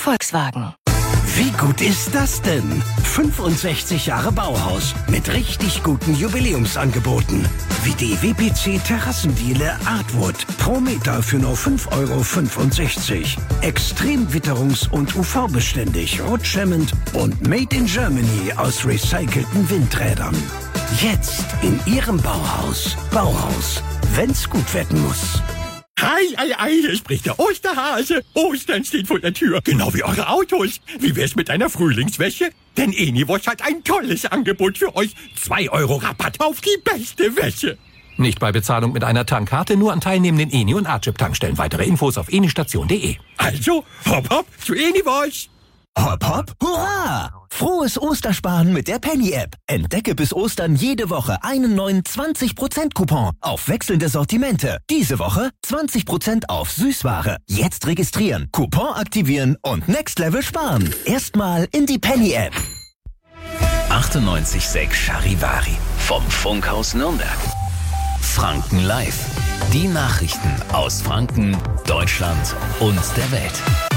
Volkswagen. Wie gut ist das denn? 65 Jahre Bauhaus mit richtig guten Jubiläumsangeboten. Wie die WPC Terrassendiele Artwood. Pro Meter für nur 5,65 €. Extrem witterungs- und UV-beständig, rutschhemmend und made in Germany aus recycelten Windrädern. Jetzt in Ihrem Bauhaus. Bauhaus, wenn's gut werden muss. Ei, hier spricht der Osterhase. Ostern steht vor der Tür, genau wie eure Autos. Wie wär's mit einer Frühlingswäsche? Denn Eniwosch hat ein tolles Angebot für euch. 2 € Rabatt auf die beste Wäsche. Nicht bei Bezahlung mit einer Tankkarte, nur an teilnehmenden Eni- und Archip-Tankstellen. Weitere Infos auf enistation.de. Also, hopp hopp zu Eniwosch. Hopp hopp, hurra! Frohes Ostersparen mit der Penny-App. Entdecke bis Ostern jede Woche einen neuen 20%-Coupon auf wechselnde Sortimente. Diese Woche 20% auf Süßware. Jetzt registrieren, Coupon aktivieren und Next Level sparen. Erstmal in die Penny-App. 98,6 Charivari vom Funkhaus Nürnberg. Franken Live. Die Nachrichten aus Franken, Deutschland und der Welt.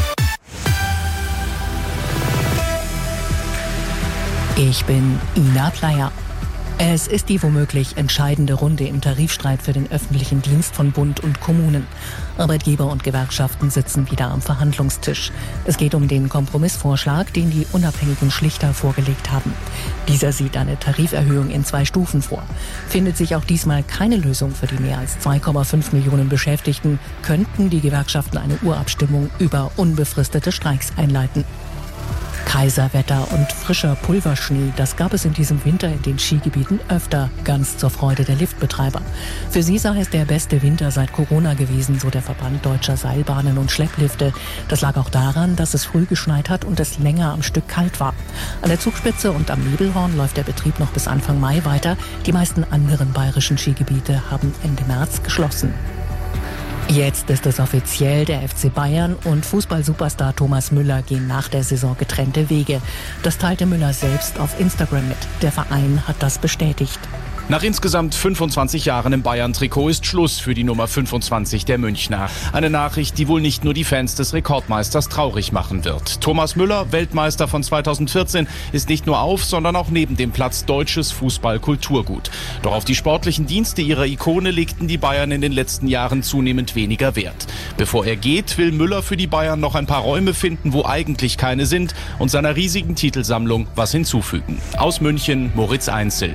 Ich bin Ina Pleier. Es ist die womöglich entscheidende Runde im Tarifstreit für den öffentlichen Dienst von Bund und Kommunen. Arbeitgeber und Gewerkschaften sitzen wieder am Verhandlungstisch. Es geht um den Kompromissvorschlag, den die unabhängigen Schlichter vorgelegt haben. Dieser sieht eine Tariferhöhung in 2 Stufen vor. Findet sich auch diesmal keine Lösung für die mehr als 2,5 Millionen Beschäftigten, könnten die Gewerkschaften eine Urabstimmung über unbefristete Streiks einleiten. Kaiserwetter und frischer Pulverschnee, das gab es in diesem Winter in den Skigebieten öfter, ganz zur Freude der Liftbetreiber. Für sie sei es der beste Winter seit Corona gewesen, so der Verband deutscher Seilbahnen und Schlepplifte. Das lag auch daran, dass es früh geschneit hat und es länger am Stück kalt war. An der Zugspitze und am Nebelhorn läuft der Betrieb noch bis Anfang Mai weiter. Die meisten anderen bayerischen Skigebiete haben Ende März geschlossen. Jetzt ist es offiziell, der FC Bayern und Fußball-Superstar Thomas Müller gehen nach der Saison getrennte Wege. Das teilte Müller selbst auf Instagram mit. Der Verein hat das bestätigt. Nach insgesamt 25 Jahren im Bayern-Trikot ist Schluss für die Nummer 25 der Münchner. Eine Nachricht, die wohl nicht nur die Fans des Rekordmeisters traurig machen wird. Thomas Müller, Weltmeister von 2014, ist nicht nur auf, sondern auch neben dem Platz deutsches Fußball-Kulturgut. Doch auf die sportlichen Dienste ihrer Ikone legten die Bayern in den letzten Jahren zunehmend weniger Wert. Bevor er geht, will Müller für die Bayern noch ein paar Räume finden, wo eigentlich keine sind, und seiner riesigen Titelsammlung was hinzufügen. Aus München, Moritz Einzel.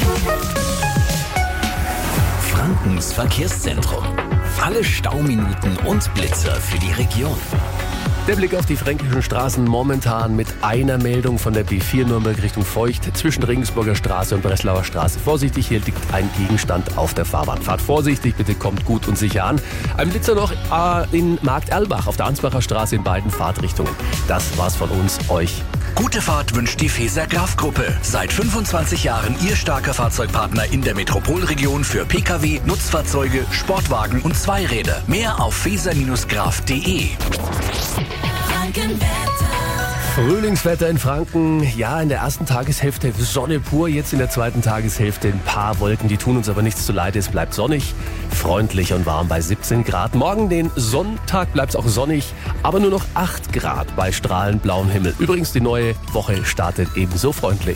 Frankens Verkehrszentrum. Alle Stauminuten und Blitzer für die Region. Der Blick auf die fränkischen Straßen momentan mit einer Meldung von der B4 Nürnberg Richtung Feucht zwischen Regensburger Straße und Breslauer Straße. Vorsichtig, hier liegt ein Gegenstand auf der Fahrbahn. Fahrt vorsichtig, bitte kommt gut und sicher an. Ein Blitzer noch in Markt Erlbach auf der Ansbacher Straße in beiden Fahrtrichtungen. Das war's von uns, euch. Gute Fahrt wünscht die Feser Graf Gruppe. Seit 25 Jahren Ihr starker Fahrzeugpartner in der Metropolregion für Pkw, Nutzfahrzeuge, Sportwagen und Zweiräder. Mehr auf feser-graf.de. Frühlingswetter in Franken, ja, in der ersten Tageshälfte Sonne pur, jetzt in der zweiten Tageshälfte ein paar Wolken, die tun uns aber nichts zuleide, es bleibt sonnig, freundlich und warm bei 17 Grad. Morgen, den Sonntag, bleibt es auch sonnig, aber nur noch 8 Grad bei strahlend blauem Himmel. Übrigens, die neue Woche startet ebenso freundlich.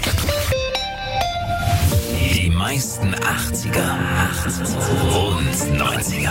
Die meisten 80er und 90er.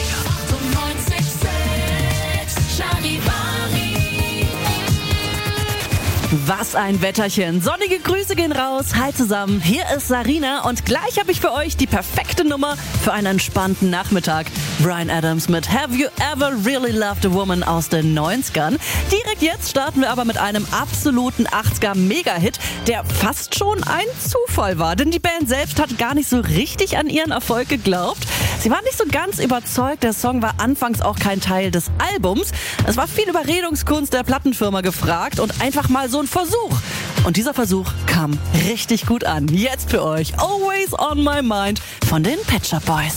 Was ein Wetterchen. Sonnige Grüße gehen raus. Hi zusammen, hier ist Sarina und gleich habe ich für euch die perfekte Nummer für einen entspannten Nachmittag. Bryan Adams mit Have You Ever Really Loved a Woman aus den 90ern. Direkt jetzt starten wir aber mit einem absoluten 80er-Mega-Hit, der fast schon ein Zufall war, denn die Band selbst hat gar nicht so richtig an ihren Erfolg geglaubt. Sie waren nicht so ganz überzeugt, der Song war anfangs auch kein Teil des Albums. Es war viel Überredungskunst der Plattenfirma gefragt und einfach mal so ein Versuch. Und dieser Versuch kam richtig gut an. Jetzt für euch Always on My Mind von den Pet Shop Boys.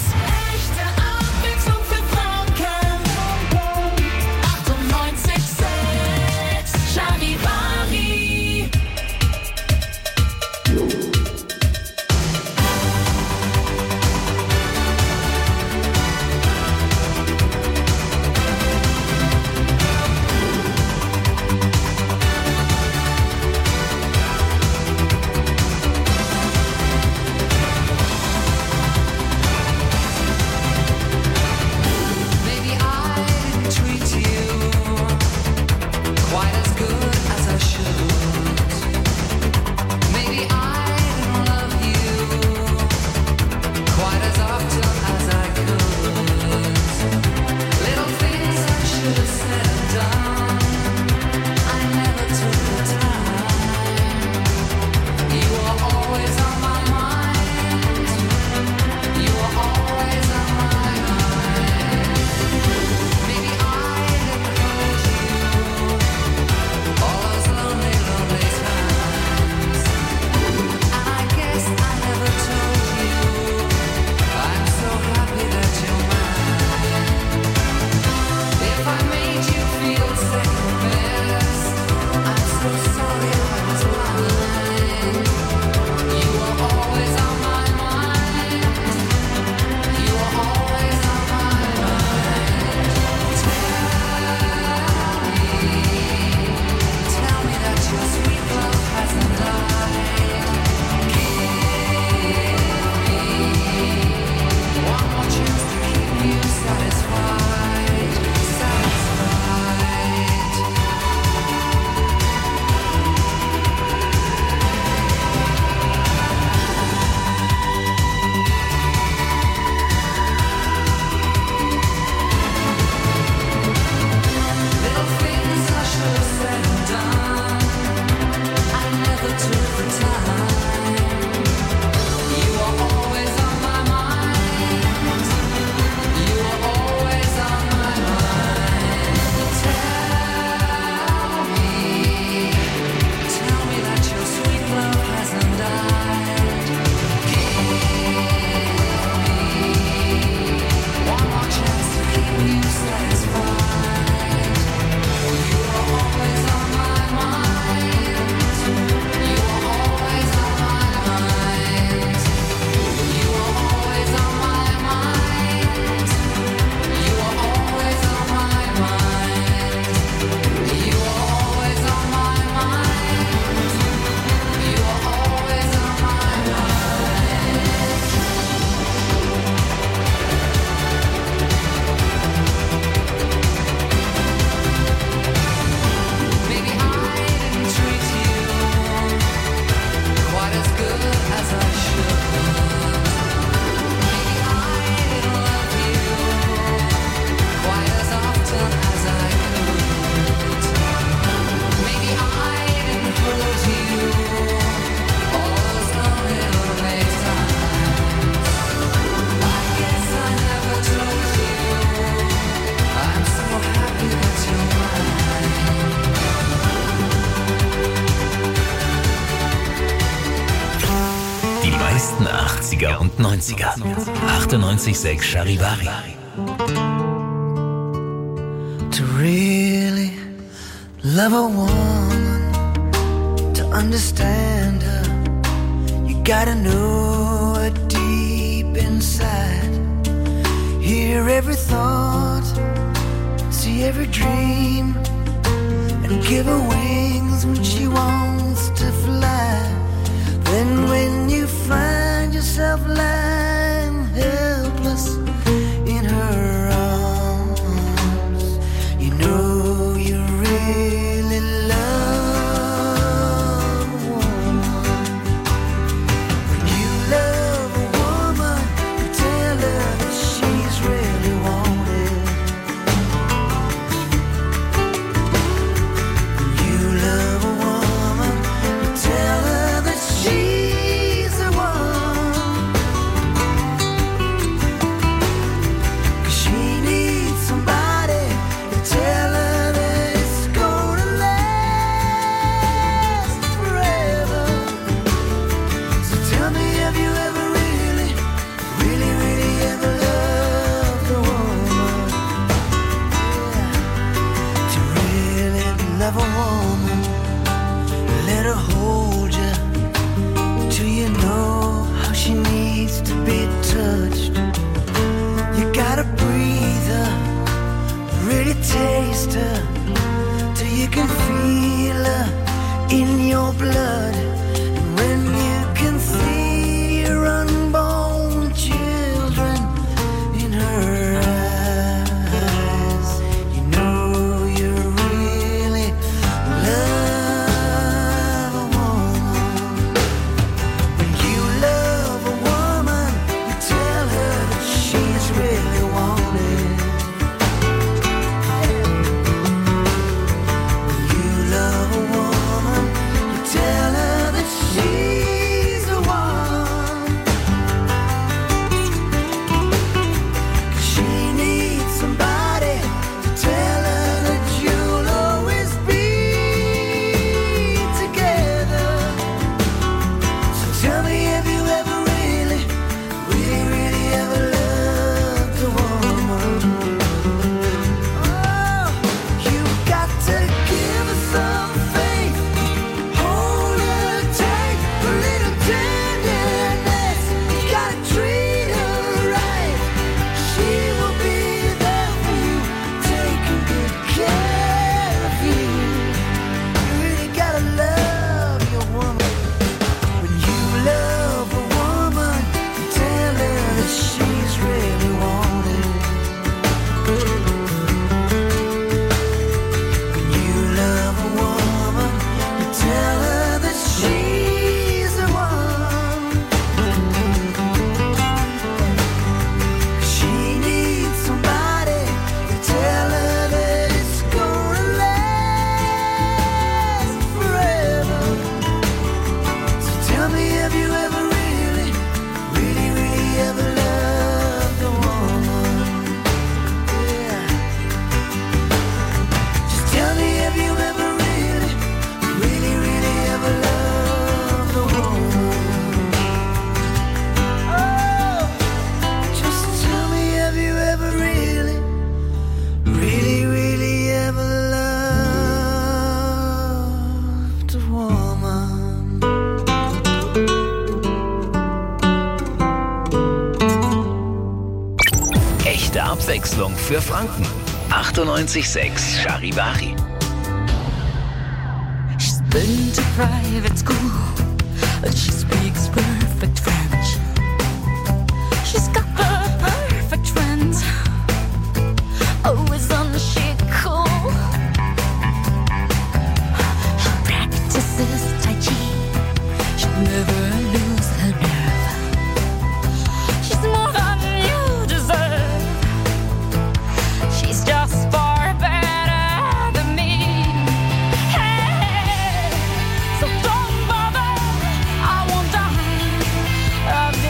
80er und 90er. 98.6 Charivari. To really love a woman, to understand her, you gotta know her deep inside. Hear every thought, see every dream, and give her wings when she wants to fly. Then when you find yourself lying helpless in her arms, you know you really love a woman. When you love a woman, you tell her that she's really wanted. When you love a woman, you tell her that she's the one. 'Cause she needs somebody to tell her that it's gonna last forever. So tell me, have you ever really, really, really ever loved a woman? Yeah. To really love a woman, let her hold you till you know how she needs to be touched. You gotta breathe her, really taste her, till you can feel her in your blood. And when you can see your unborn children in her eyes, you know you really love a woman. When you love a woman, you tell her that she's really wanted. When you love a woman, you tell her that she's the one. 'Cause she needs somebody to tell her that you'll always be together. So tell me, have you ever really, really, really ever loved a woman? Oh, you got to give her some faith, hold her tight, a little tenderness. You gotta treat her right. She will be there for you, taking good care of you. You really gotta love your woman. When you love a woman, you tell her that she's really wanted. When you love a woman, you tell her that she's the one. 'Cause she needs somebody to tell her that it's gonna last forever. So tell me, have you ever really, really, really ever loved a woman? Yeah. Just tell me, have you ever really, really, really ever loved a woman? Oh, just tell me, have you ever really, really, really ever loved a woman? Echte Abwechslung für Franken. 98.6 Charivari. She's been to private school, but she speaks perfect French. She's got her perfect friends, always on the chic cool. She practices Tai Chi, she'll never lose her nerve. She's more than you deserve. She's just far better than me. Hey, so don't bother, I won't die of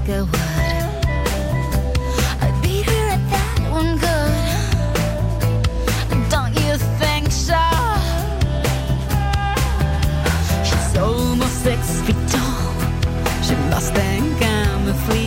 like I would. I beat her at that one good. Don't you think so? She's almost 6 feet tall. She must think I'm a flea.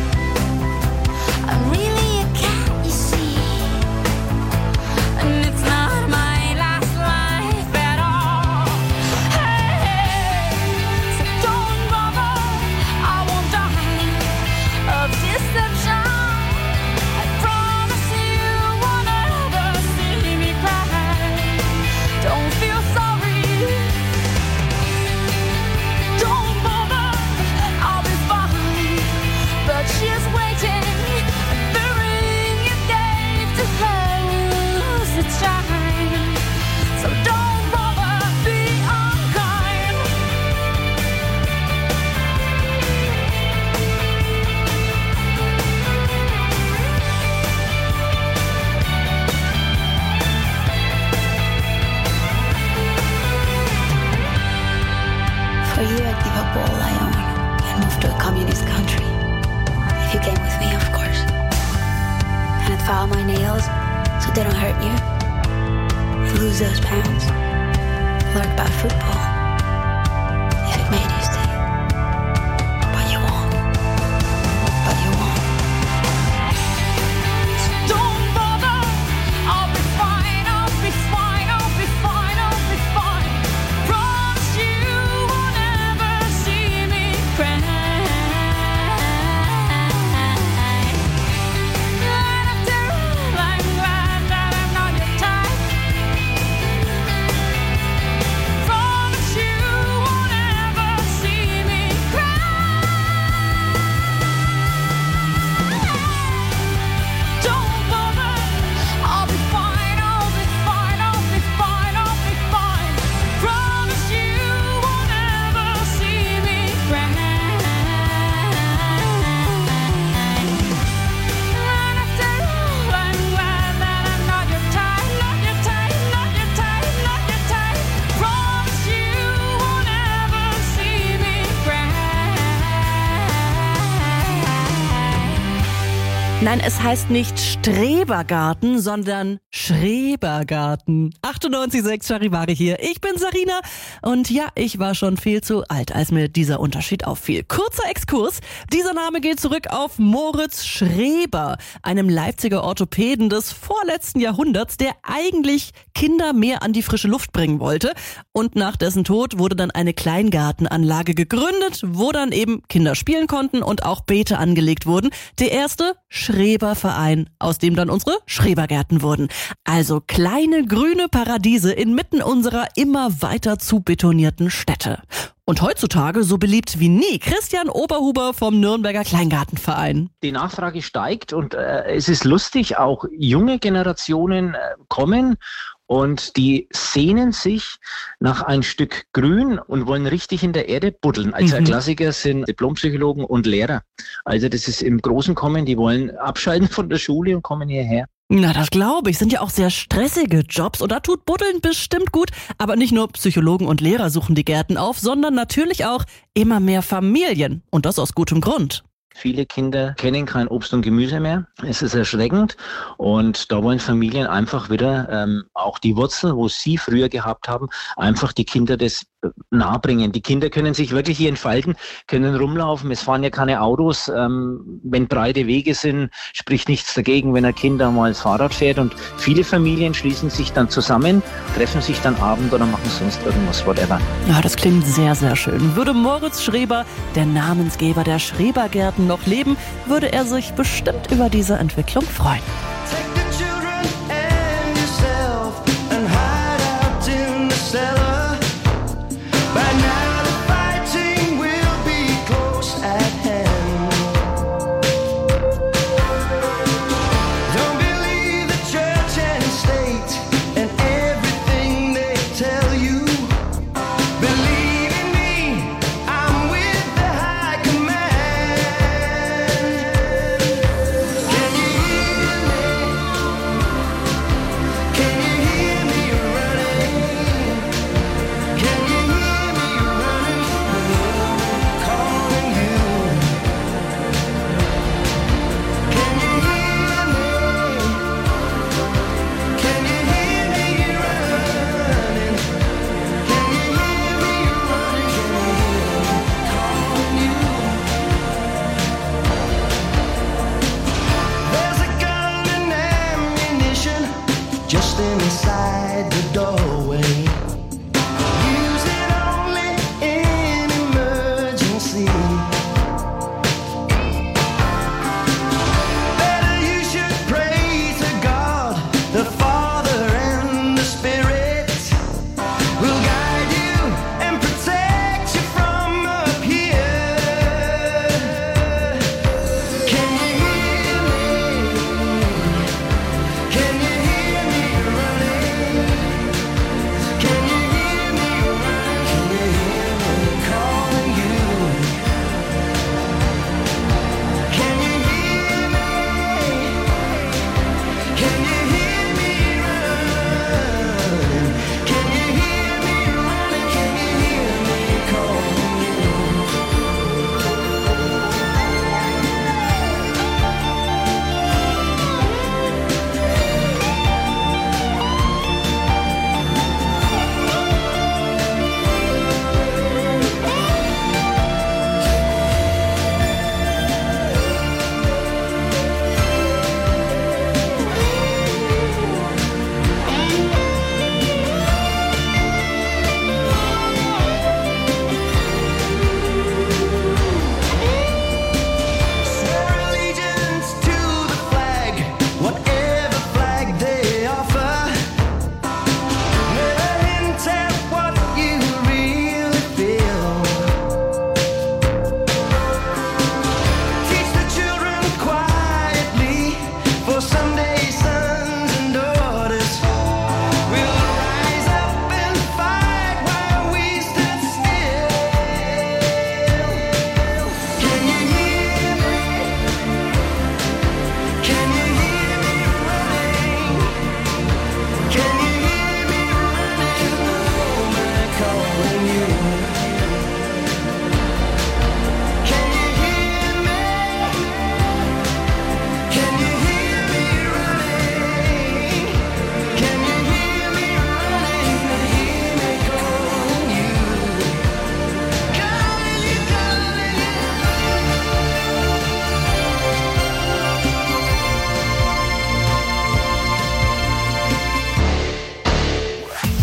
I'm really a cat, you see. And it's not my last life at all. Hey, so don't bother, I won't die of deception. I promise you won't ever see me cry. Don't feel sorry. Don't bother, I'll be fine. But she's waiting, the ring you gave to close its shine. So don't bother, be unkind. For you, I'd give up all I own and move to a communist country. If you came with me, of course. And I'd file my nails so they don't hurt you. And lose those pounds. Learn about football. If it made you stay. But you won't. But you won't. So don't bother. I'll be fine. I'll be fine. I'll be fine. I'll be fine. Promise you won't ever see me cry. And after all, I'm glad that I'm not your type. Promise you won't ever see me cry. Don't bother, I'll be fine, I'll be fine, I'll be fine, I'll be fine. Promise you won't ever see me cry. And after all, I'm glad that I'm not your type, not your type, not your type, not your type. Promise you won't ever see me cry. Nein, es heißt nicht Strebergarten, sondern Schrebergarten. 98,6 Charivari hier. Ich bin Sarina und ja, ich war schon viel zu alt, als mir dieser Unterschied auffiel. Kurzer Exkurs. Dieser Name geht zurück auf Moritz Schreber, einem Leipziger Orthopäden des vorletzten Jahrhunderts, der eigentlich Kinder mehr an die frische Luft bringen wollte. Und nach dessen Tod wurde dann eine Kleingartenanlage gegründet, wo dann eben Kinder spielen konnten und auch Beete angelegt wurden. Der erste Schreberverein, aus dem dann unsere Schrebergärten wurden. Also kleine grüne Paradiese inmitten unserer immer weiter zu betonierten Städte. Und heutzutage so beliebt wie nie. Christian Oberhuber vom Nürnberger Kleingartenverein. Die Nachfrage steigt und es ist lustig, auch junge Generationen kommen und die sehnen sich nach ein Stück Grün und wollen richtig in der Erde buddeln. Also ein Klassiker sind Diplompsychologen und Lehrer. Also das ist im Großen kommen, die wollen abschalten von der Schule und kommen hierher. Na, das glaube ich. Sind ja auch sehr stressige Jobs und da tut Buddeln bestimmt gut. Aber nicht nur Psychologen und Lehrer suchen die Gärten auf, sondern natürlich auch immer mehr Familien. Und das aus gutem Grund. Viele Kinder kennen kein Obst und Gemüse mehr. Es ist erschreckend und da wollen Familien einfach wieder auch die Wurzeln, wo sie früher gehabt haben, einfach die Kinder das nahebringen. Die Kinder können sich wirklich hier entfalten, können rumlaufen. Es fahren ja keine Autos. Wenn breite Wege sind, spricht nichts dagegen, wenn ein Kind mal das Fahrrad fährt. Und viele Familien schließen sich dann zusammen, treffen sich dann Abend oder machen sonst irgendwas, whatever. Ja, das klingt sehr, sehr schön. Würde Moritz Schreber, der Namensgeber der Schrebergärten, noch leben, würde er sich bestimmt über diese Entwicklung freuen. Can you hear me?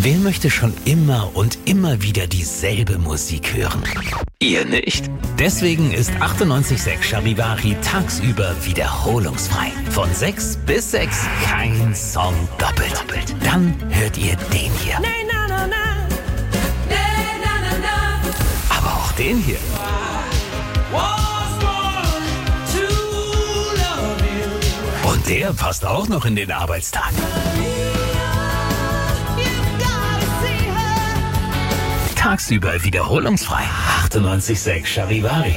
Wer möchte schon immer und immer wieder dieselbe Musik hören? Ihr nicht? Deswegen ist 98.6 Charivari tagsüber wiederholungsfrei. Von 6 bis 6 kein Song doppelt. Dann hört ihr den hier. Aber auch den hier. Und der passt auch noch in den Arbeitstag. Tagsüber wiederholungsfrei. 98.6 Charivari.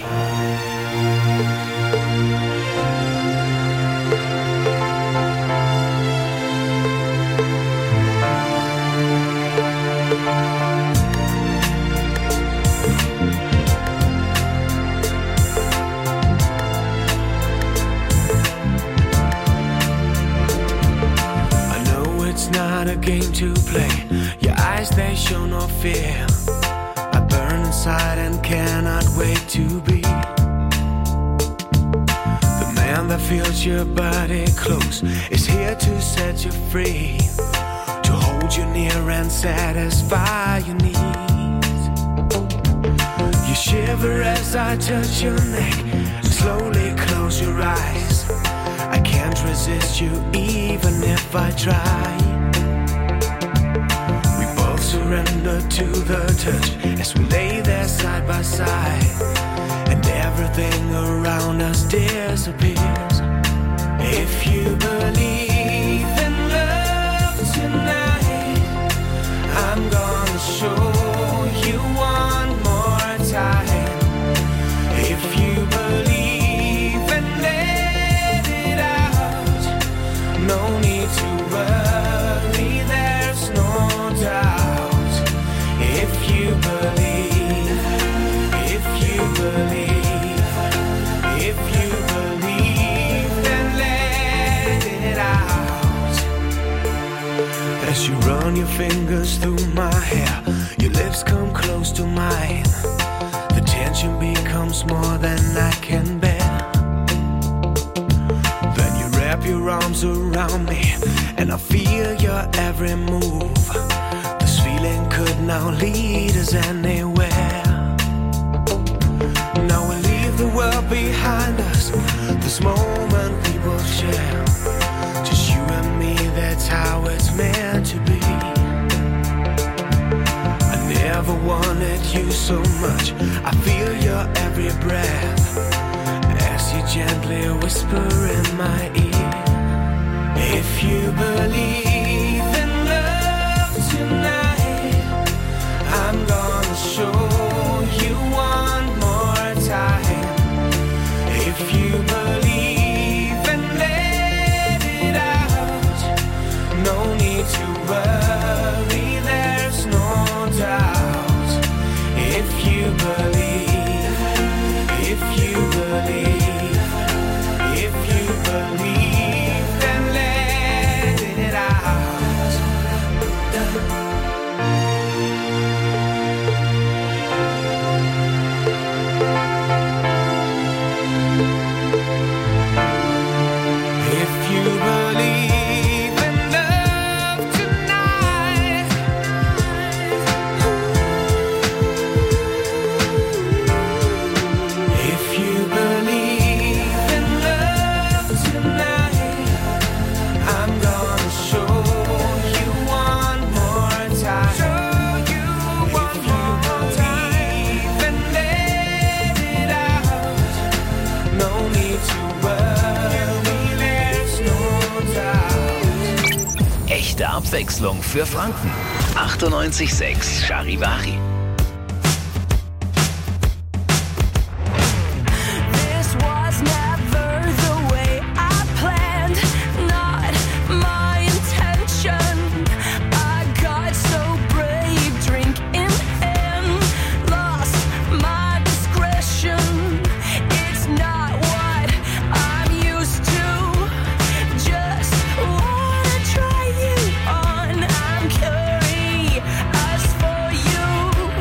I know it's not a game to play. Your eyes, they show no fear. I burn inside and cannot wait to be the man that feels your body close, is here to set you free, to hold you near and satisfy your needs. You shiver as I touch your neck, slowly close your eyes. I can't resist you even if I try. Surrender to the touch as we lay there side by side, and everything around us disappears. If you believe in love tonight, I'm gonna show you one more time. If you believe and let it out, no need to worry, there's no doubt. If you believe, then let it out. As you run your fingers through my hair, your lips come close to mine. The tension becomes more than I can bear. Then you wrap your arms around me, and I feel your every move. This feeling could now lead us anywhere. Now we leave the world behind us. This moment we will share, just you and me, that's how it's meant to be. I never wanted you so much. I feel your every breath as you gently whisper in my ear. If you believe in love tonight, I'm gonna show you one more time. If you believe and let it out, no need to worry, there's no doubt. If you believe, then let it out. If you believe in love tonight, if you believe in love tonight, I'm gonna show you one more time. If you believe and let it out, no need to worry, there's no doubt. Echte Abwechslung für Franken. 98.6 Charivari. This was never the way I planned, not my intention. I got so brave, drink in hand, lost my discretion. It's not what I'm used to, just wanna try you on. I'm curious for you.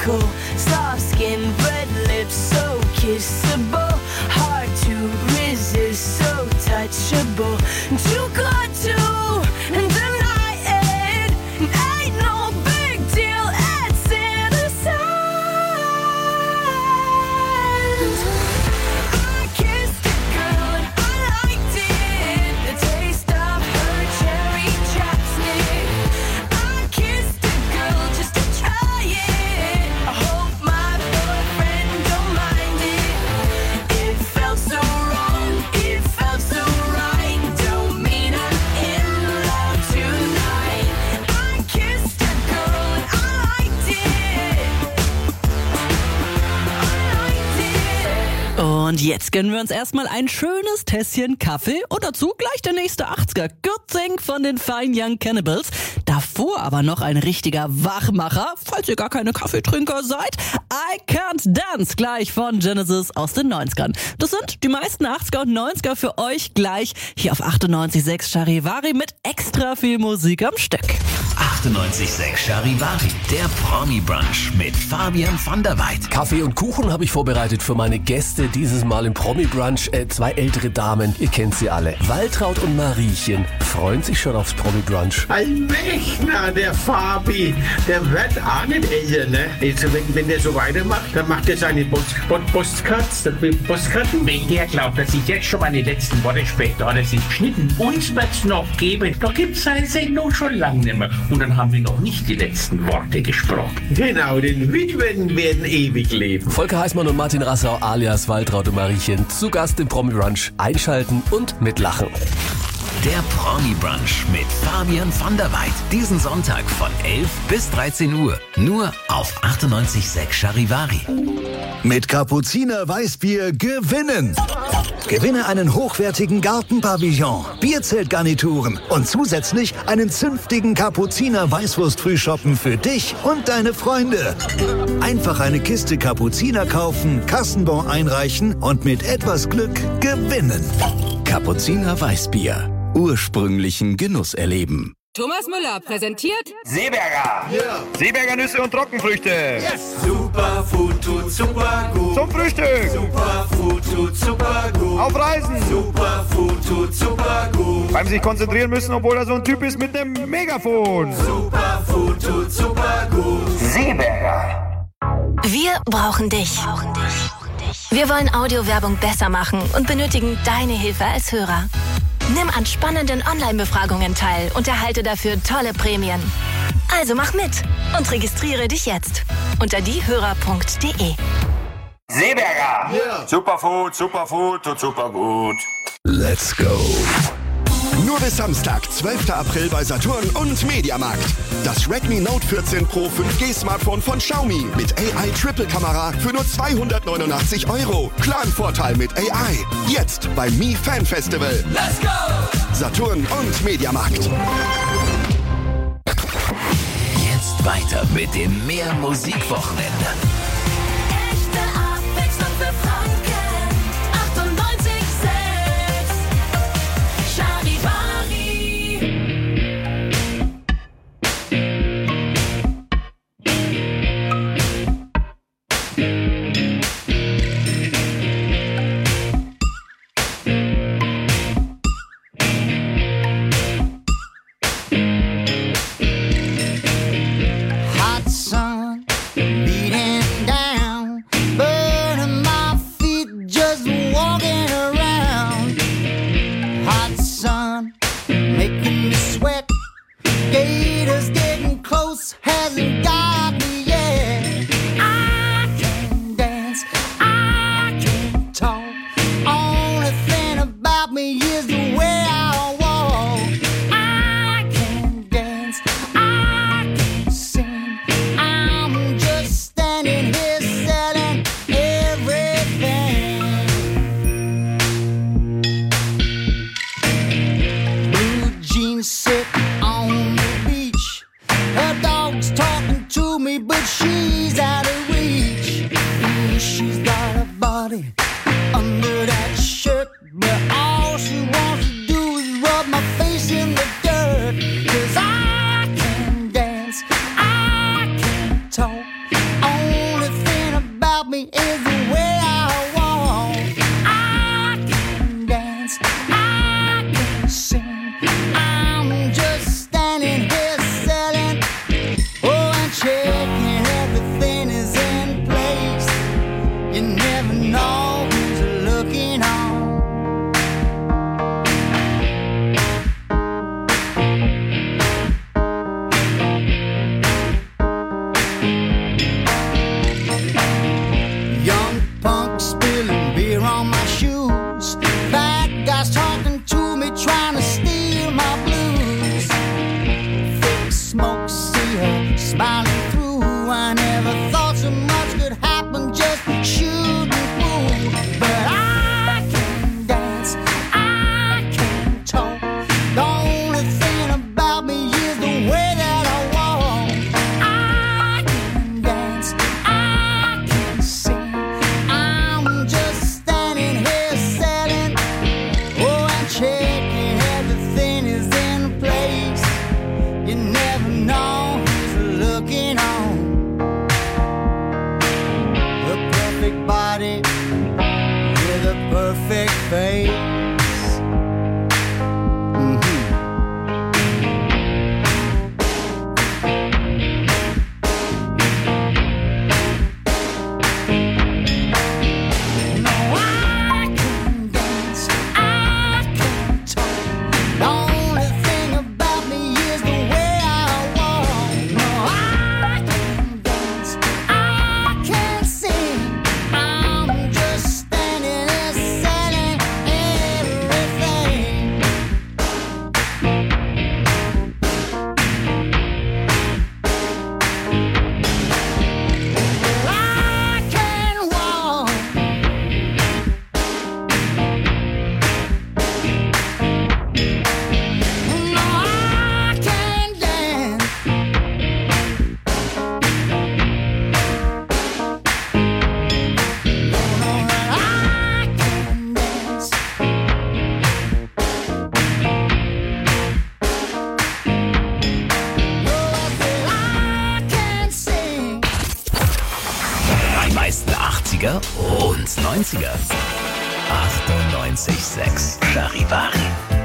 physical. Soft skin, red lips, so kissable. Hard to resist, so touchable. Too good to deny it. Ain't no big deal, it's innocent. I kissed a girl and I liked it. The taste of her cherry chapstick. I kissed a girl just to try it. I hope my boyfriend don't mind it. It felt so wrong, it felt so right. Don't mean I'm in love tonight. I kissed a girl and I liked it. Und jetzt gönnen wir uns erstmal ein schönes Tässchen Kaffee und dazu gleich der nächste 80er. Good Thing von den Fine Young Cannibals. Davor aber noch ein richtiger Wachmacher, falls ihr gar keine Kaffeetrinker seid. I Can't Dance gleich von Genesis aus den 90ern. Das sind die meisten 80er und 90er für euch gleich hier auf 98.6 Charivari mit extra viel Musik am Stück. 98.6 Charivari, der Promi-Brunch mit Fabian van der Weid. Kaffee und Kuchen habe ich vorbereitet für meine Gäste. Dieses Mal im Promi-Brunch 2 ältere Damen. Ihr kennt sie alle. Waltraud und Mariechen freuen sich schon aufs Promi-Brunch. Ein Wächner, der Fabi. Der wird auch nicht älter, ne? Also wenn der so weitermacht, dann macht er seine Postkarten. Wenn der glaubt, dass ich jetzt schon meine letzten Worte spreche, da hat er sich geschnitten. Uns wird's noch geben. Da gibt's seine Sendung schon lange nicht mehr. Und dann haben wir noch nicht die letzten Worte gesprochen. Genau, den Witwen werden ewig leben. Volker Heißmann und Martin Rassau alias Waltraud und Mariechen zu Gast im Promi-Brunch. Einschalten und mitlachen. Der Promi-Brunch mit Fabian van der Weid. Diesen Sonntag von 11 bis 13 Uhr. Nur auf 98.6 Charivari. Mit Kapuziner Weißbier gewinnen. Gewinne einen hochwertigen Gartenpavillon, Bierzeltgarnituren und zusätzlich einen zünftigen Kapuziner Weißwurst-Frühschoppen für dich und deine Freunde. Einfach eine Kiste Kapuziner kaufen, Kassenbon einreichen und mit etwas Glück gewinnen. Kapuziner Weißbier. Ursprünglichen Genuss erleben. Thomas Müller präsentiert Seeberger. Yeah. Seeberger Nüsse und Trockenfrüchte. Yes. Superfood tut super gut. Zum Frühstück. Superfood tut super gut. Auf Reisen. Superfood tut super gut. Beim sich konzentrieren müssen, obwohl er so ein Typ ist mit einem Megafon. Superfood tut super gut. Seeberger. Wir brauchen dich. Wir wollen Audiowerbung besser machen und benötigen deine Hilfe als Hörer. Nimm an spannenden Online-Befragungen teil und erhalte dafür tolle Prämien. Also mach mit und registriere dich jetzt unter diehörer.de. Seeberger. Yeah. Superfood tut super gut. Let's go. Nur bis Samstag, 12. April bei Saturn und Mediamarkt. Das Redmi Note 14 Pro 5G-Smartphone von Xiaomi mit AI-Triple-Kamera für nur 289 €. Klaren Vorteil mit AI. Jetzt beim Mi Fan Festival. Let's go! Saturn und Mediamarkt. Jetzt weiter mit dem Mehr Musikwochenende. Echte Abwechslung für Franken. 98.6 Charivari. Hot sun beating down, burning my feet just walking around. Hot sun making me sweat. Gators getting close, hasn't got me yet. I can't dance, I can't talk. Only thing about me is the way I walk. I can't dance, I can't sing. I'm just standing here selling everything. Blue jeans sit on the beach. Her dog's talking to me, but she's out of reach. She's got a body under that shirt, but all she wants to do is rub my face in the dirt. 'Cause I can't dance, I can't talk. You never know who's looking on. The perfect body with a perfect face. Und 90er. 98,6 Charivari.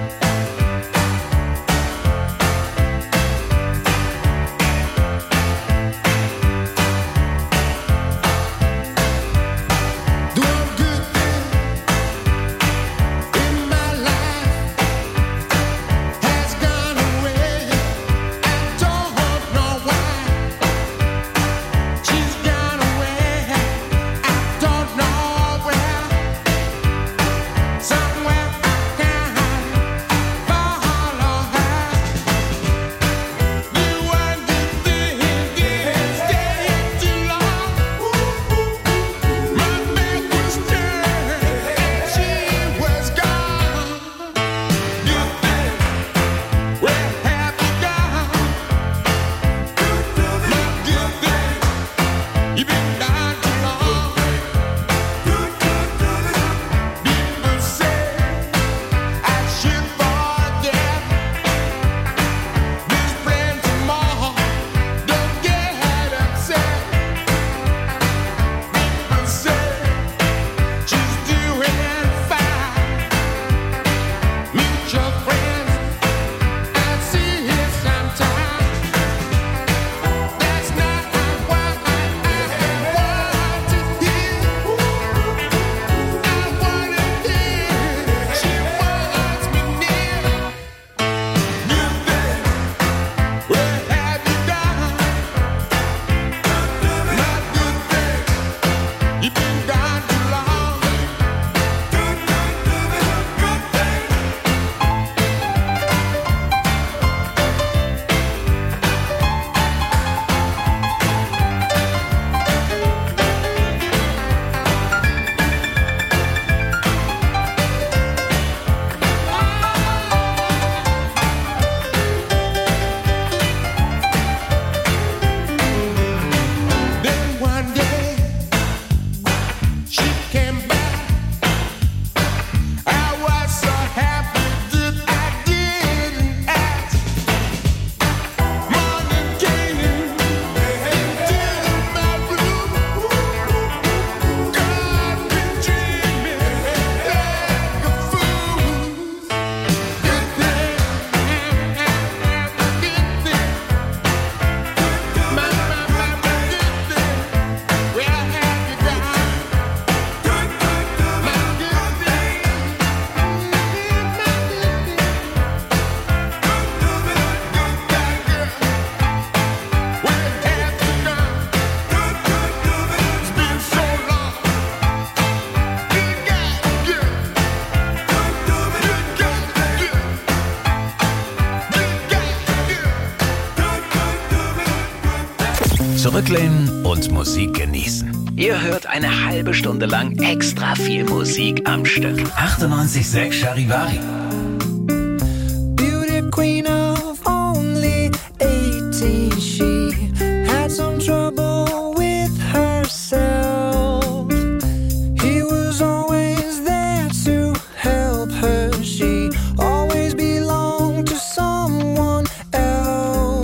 Zurücklehnen und Musik genießen. Ihr hört eine halbe Stunde lang extra viel Musik am Stück. 98,6 Charivari. Beauty queen of only 18, she had some trouble with herself. He was always there to help her. She always belonged to someone else.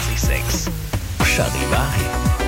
98.6 Charivari.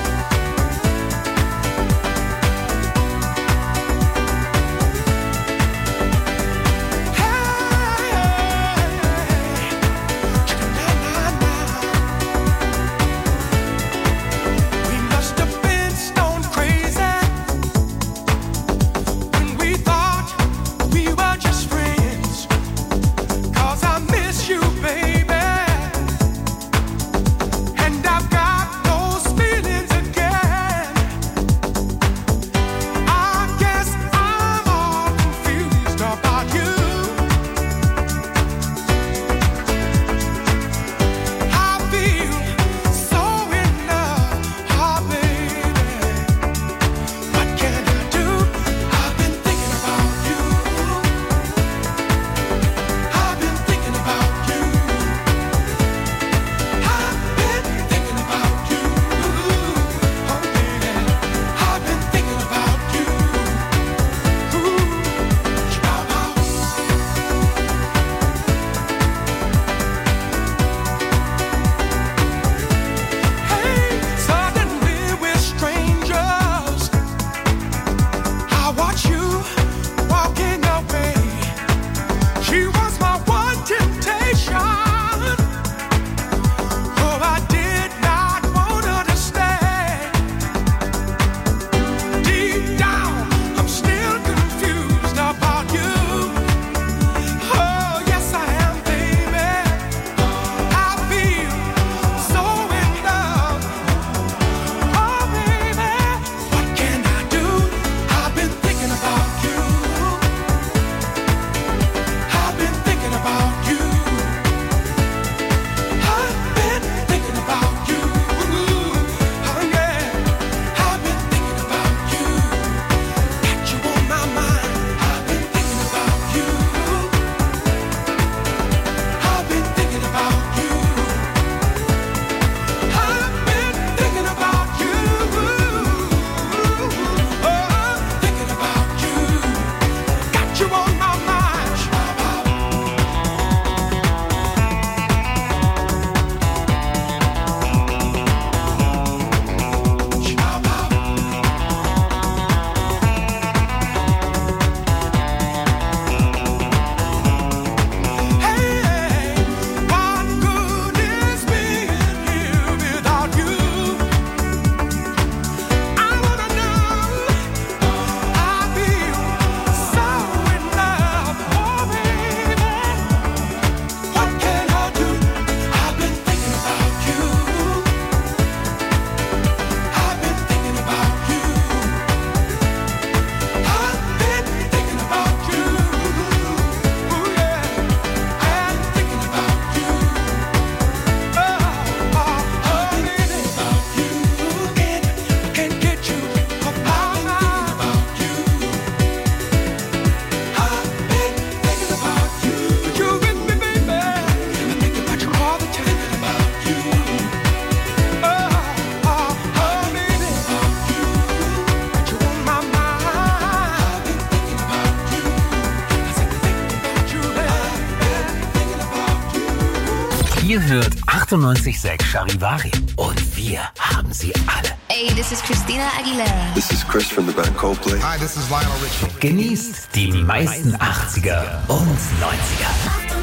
Ihr hört 98.6 Charivari und wir haben sie alle. Hey, this is Christina Aguilera. This is Chris from the band Coldplay. Hi, this is Lionel Richie. Genießt die meisten 80er und 90er.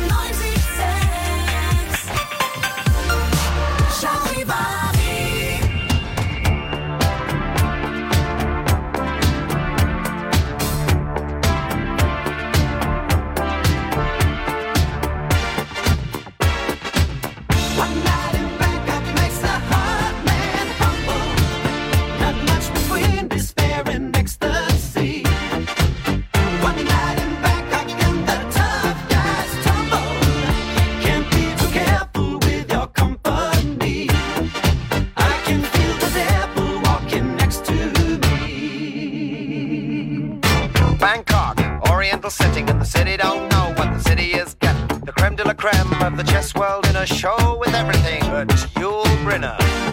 Sitting in the city, don't know what the city is getting. The creme de la creme of the chess world in a show with everything but Yul Brynner.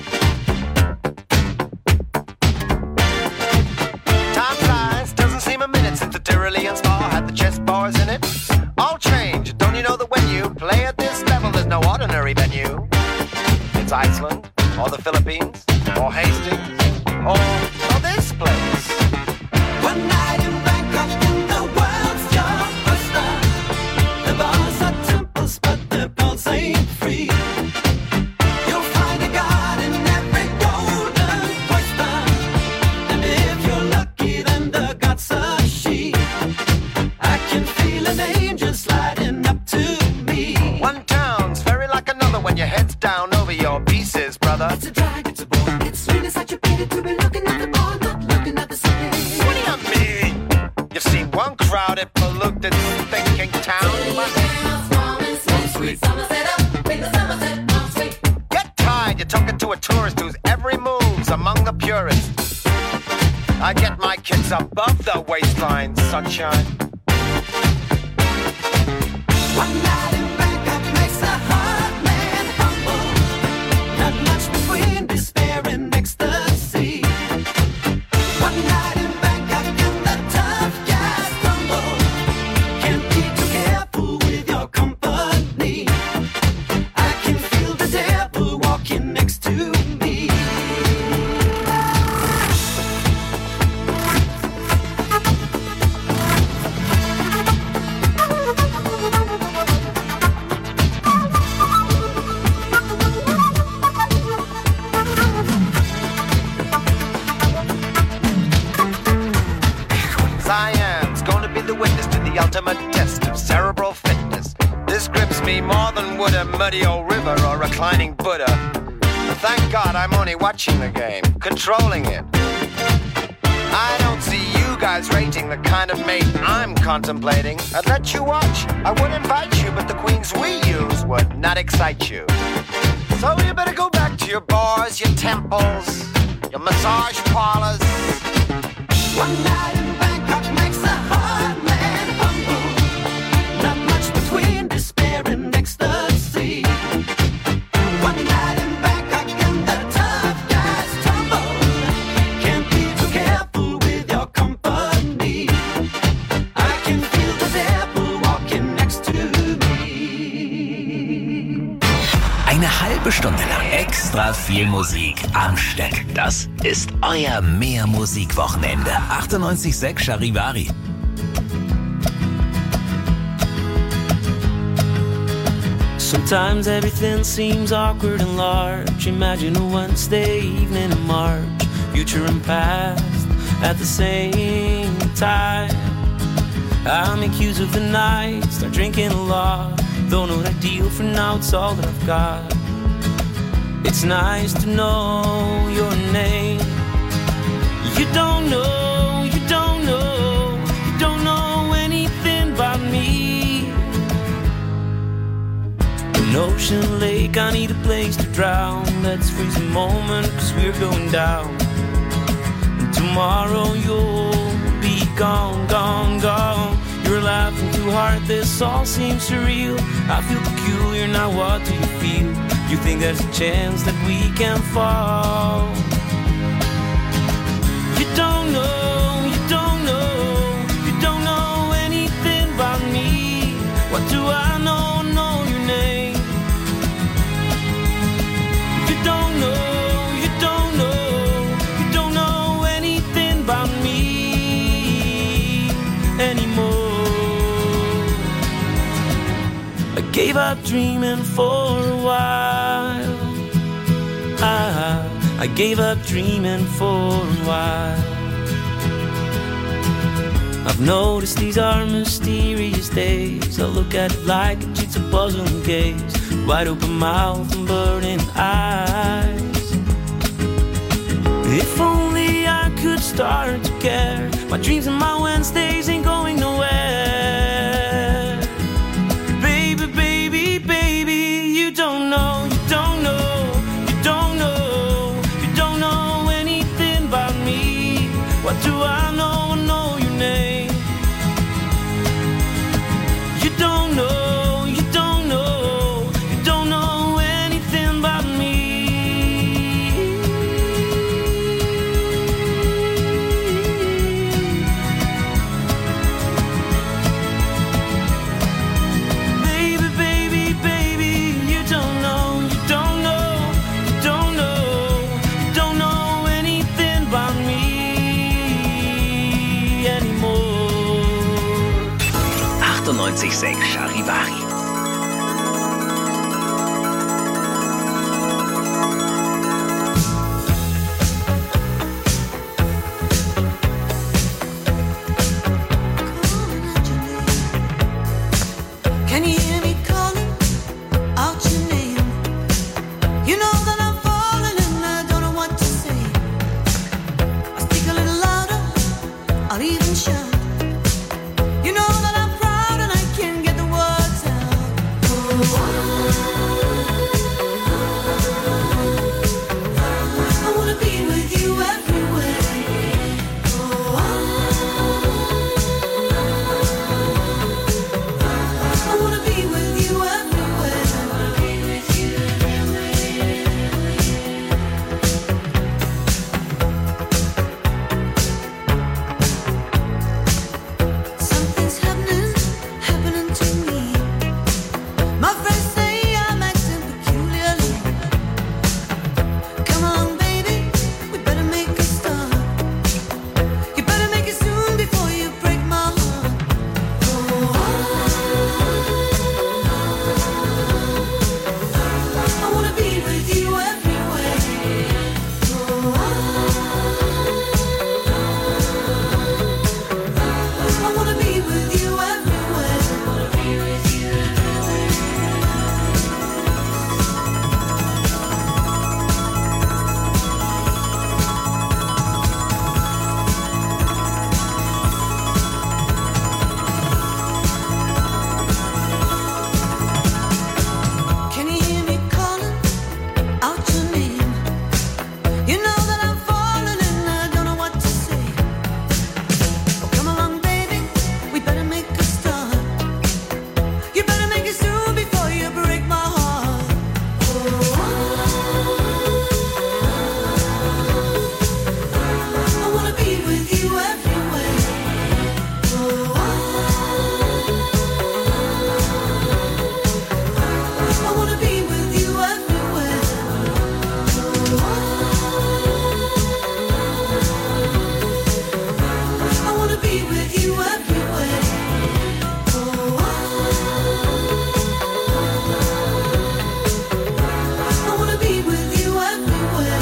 Time flies, doesn't seem a minute since the Tyrolean Spa had the chess bars in it. All change, don't you know that when you play at this level, there's no ordinary venue? It's Iceland. or the Philippines, or Hastings, or this place. One night in Bangkok, the world's your oyster. The bars are temples, but the pulse ain't free. You'll find a god in every golden oyster, and if you're lucky, then the god's a she. I can feel an angel sliding up to me. One town's very like another when your head's down over your pieces, brother. It's a drag, it's a bore. It's really such a pity to be looking at the bar, not looking at the city. What do you mean? You've seen one crowded, polluted, thinking town. Get tired, you're talking to a tourist whose every move's among the purists. I get my kids above the waistline, sunshine. One night in Bangkok makes a hard man humble. Not much between despair and ecstasy. One night in Bangkok and the tough guys stumble. Can't be too careful with your company. I can feel the devil walking next to me. Siam's gonna be the witness to the ultimate test of cerebral fitness. This grips me more than would a muddy old river or reclining Buddha. But thank God I'm only watching the game, controlling it. I don't see you guys rating the kind of mate I'm contemplating. I'd let you watch, I would invite you, but the queens we use would not excite you. So you better go back to your bars, your temples, your massage parlors. One night in Bangkok makes a hard man humble. Not much between despair and ecstasy. One night in Bangkok and the tough guys tumble. Can't be too careful with your company. I can feel the devil walking next to me. Eine halbe Stunde lang extra viel Musik am Stück. Das ist euer Mehrmusikwochenende. 98.6 Charivari. Sometimes everything seems awkward and large. Imagine a Wednesday evening in March. Future and past at the same time. I make use of the night, start drinking a lot. Don't know what ideal for now, it's all that I've got. It's nice to know your name. You don't know, you don't know, you don't know anything about me. An ocean lake, I need a place to drown. Let's freeze a moment, cause we're going down. And tomorrow you'll be gone, gone, gone. You're laughing too hard, this all seems surreal. I feel peculiar, now what do you feel? You think there's a chance that we can fall? You don't know, you don't know, you don't know anything about me. What do I know, know your name? You don't know, you don't know, you don't know anything about me anymore. I gave up dreaming for a while. I gave up dreaming for a while. I've noticed these are mysterious days. I look at it like a jigsaw puzzle and gaze. Wide open mouth and burning eyes. If only I could start to care. My dreams and my Wednesdays ain't going nowhere. Baby, baby, baby, you don't know, you don't know, you don't know, you don't know anything about me. What do I know? I know your name. You don't know, you don't know, you don't know anything about me. Baby, baby, baby, you don't know, you don't know, you don't know. 98.6 Charivari. Can you hear me calling out your name? You know that I'm falling and I don't know what to say. I'll speak a little louder, I'll even shout. You know that I'm proud and I can't get the words out. I wanna be with you everywhere. I wanna be with you everywhere. Something's happening to me. My friends say I'm acting peculiarly. Come along, baby, we better make a start. You better make it soon before you break my heart. I wanna be with you everywhere. I wanna be with you everywhere. Can you hear me calling out your name? You know that I'm falling and I don't know what to say. Oh, come along, baby, we better make a start. You better make it soon before you break my heart. I wanna be with you everywhere. I wanna be with you everywhere. I wanna be with you everywhere. I wanna be with you everywhere.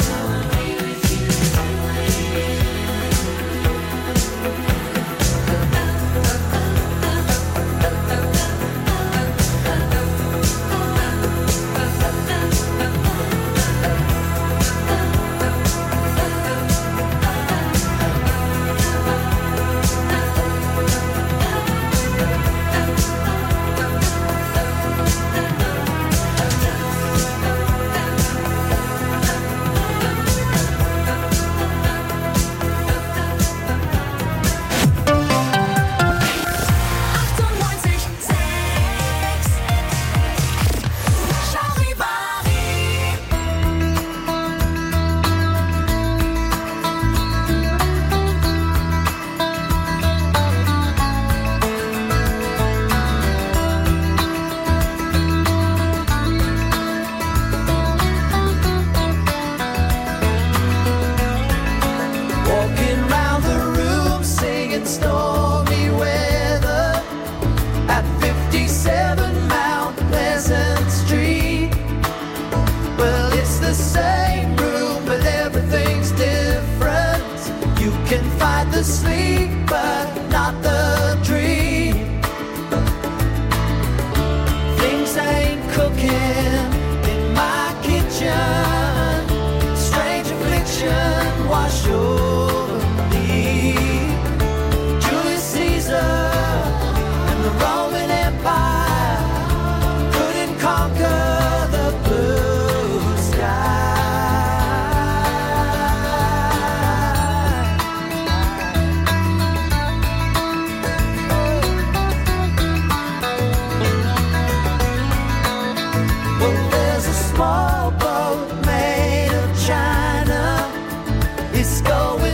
Walking round the room singing stormy weather at 57 Mount Pleasant Street. Well, it's the same room, but everything's different. You can fight the sleep, but not the dream. Things ain't cooking in my kitchen. Strange affliction wash over me. Julius Caesar and the Roman Empire couldn't conquer the blue sky. Well, there's a small boat made of China. It's going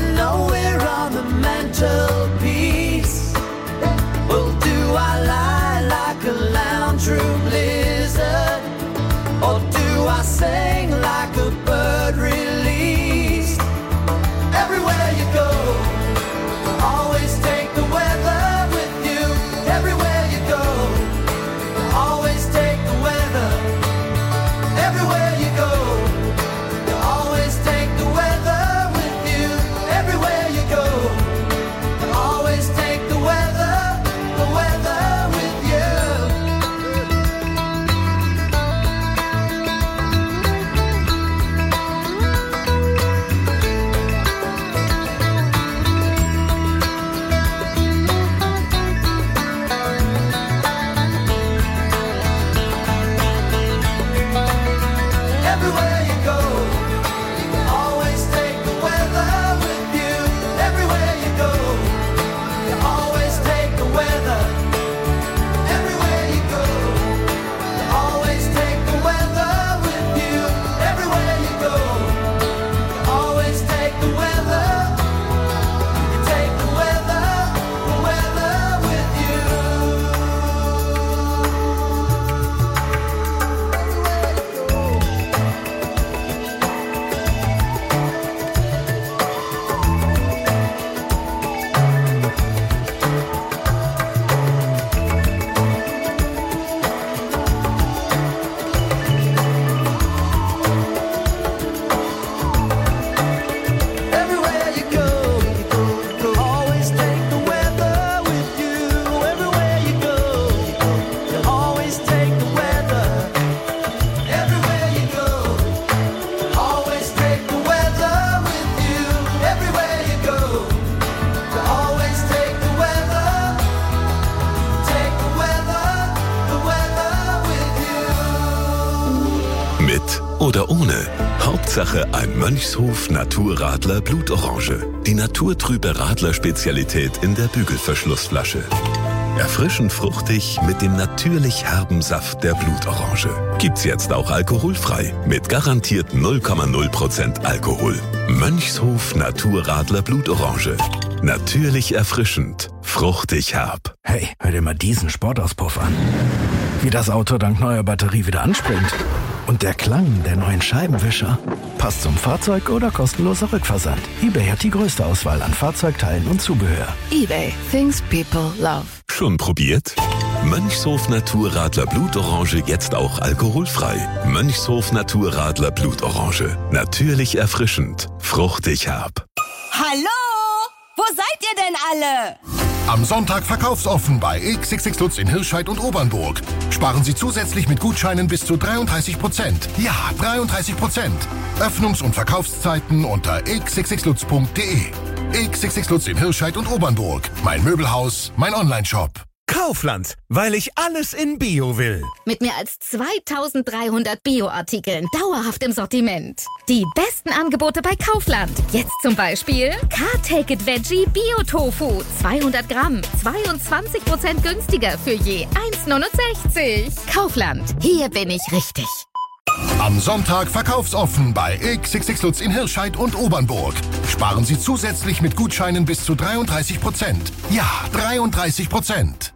Glückssache ein Mönchshof Naturradler Blutorange. Die naturtrübe Radler-Spezialität in der Bügelverschlussflasche. Erfrischend fruchtig mit dem natürlich herben Saft der Blutorange. Gibt's jetzt auch alkoholfrei mit garantiert 0,0% Alkohol. Mönchshof Naturradler Blutorange. Natürlich erfrischend, fruchtig herb. Hey, hör dir mal diesen Sportauspuff an. Wie das Auto dank neuer Batterie wieder anspringt. Und der Klang der neuen Scheibenwischer. Passt zum Fahrzeug oder kostenloser Rückversand. eBay hat die größte Auswahl an Fahrzeugteilen und Zubehör. eBay. Things people love. Schon probiert? Mönchshof Naturradler Blutorange jetzt auch alkoholfrei. Mönchshof Naturradler Blutorange. Natürlich erfrischend, fruchtig herb. Hallo? Wo seid ihr denn alle? Am Sonntag verkaufsoffen bei XXX Lutz in Hirscheid und Obernburg. Sparen Sie zusätzlich mit Gutscheinen bis zu 33%. Ja, 33%. Öffnungs- und Verkaufszeiten unter xxxlutz.de. XXX Lutz in Hirscheid und Obernburg. Mein Möbelhaus, mein Onlineshop. Kaufland, weil ich alles in Bio will. Mit mehr als 2300 Bio-Artikeln dauerhaft im Sortiment. Die besten Angebote bei Kaufland. Jetzt zum Beispiel Car-Take-It Veggie Bio-Tofu. 200 Gramm, 22% günstiger für je 1,69. Kaufland, hier bin ich richtig. Am Sonntag verkaufsoffen bei XXX Lutz in Hirscheid und Obernburg. Sparen Sie zusätzlich mit Gutscheinen bis zu 33%. Ja, 33%.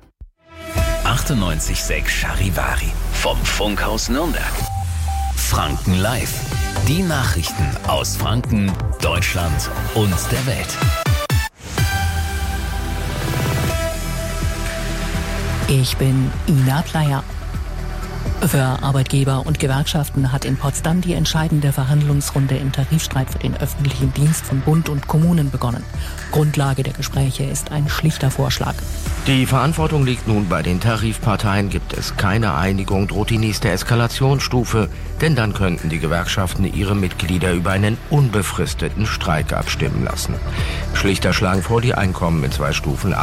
98.6 Charivari vom Funkhaus Nürnberg. Franken Live. Die Nachrichten aus Franken, Deutschland und der Welt. Ich bin Ina Pleier. Für Arbeitgeber und Gewerkschaften hat in Potsdam die entscheidende Verhandlungsrunde im Tarifstreit für den öffentlichen Dienst von Bund und Kommunen begonnen. Grundlage der Gespräche ist ein schlichter Vorschlag. Die Verantwortung liegt nun bei den Tarifparteien. Gibt es keine Einigung, droht die nächste Eskalationsstufe, denn dann könnten die Gewerkschaften ihre Mitglieder über einen unbefristeten Streik abstimmen lassen. Schlichter schlagen vor, die Einkommen in 2 Stufen